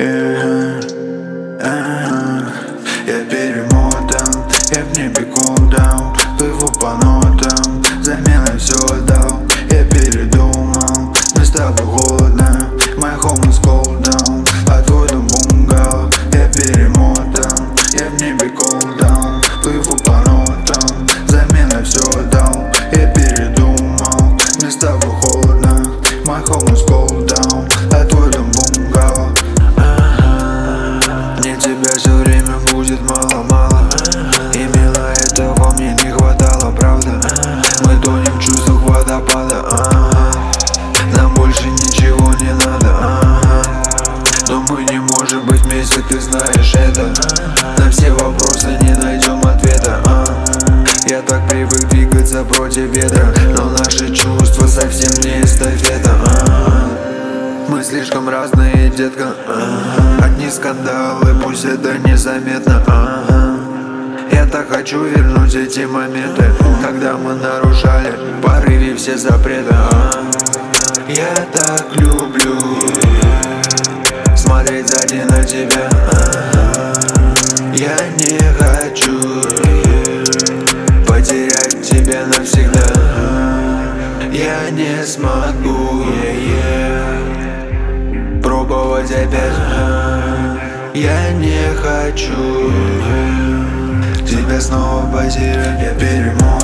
Я перемотан, я в небе кулдаун, плыву по нотам, заменой все отдал. Я передумал, мне с тобой холодно, my home is cold down, а твой дом бунгало. Я перемотан, я в небе кулдаун, плыву по нотам, заменой все отдал. Я передумал, мне с тобой холодно, my home is cold down, а твой дом бунгало. Мне тебя все время будет мало-мало, и мило этого мне не хватало, правда. Мы тонем в чувствах водопада, нам больше ничего не надо, но мы не можем быть вместе, ты знаешь это. На все вопросы не найдем ответа, я так привык двигаться против ветра, но наши чувства совсем не эстафета. Мы слишком разные, детка, одни скандалы, пусть это незаметно. Я так хочу вернуть эти моменты, когда мы нарушали в порыве все запреты. Я так люблю смотреть сзади на тебя. Я не хочу потерять тебя навсегда. Я не смогу пробовать опять. Я не хочу тебя снова потерять. Я перемотан,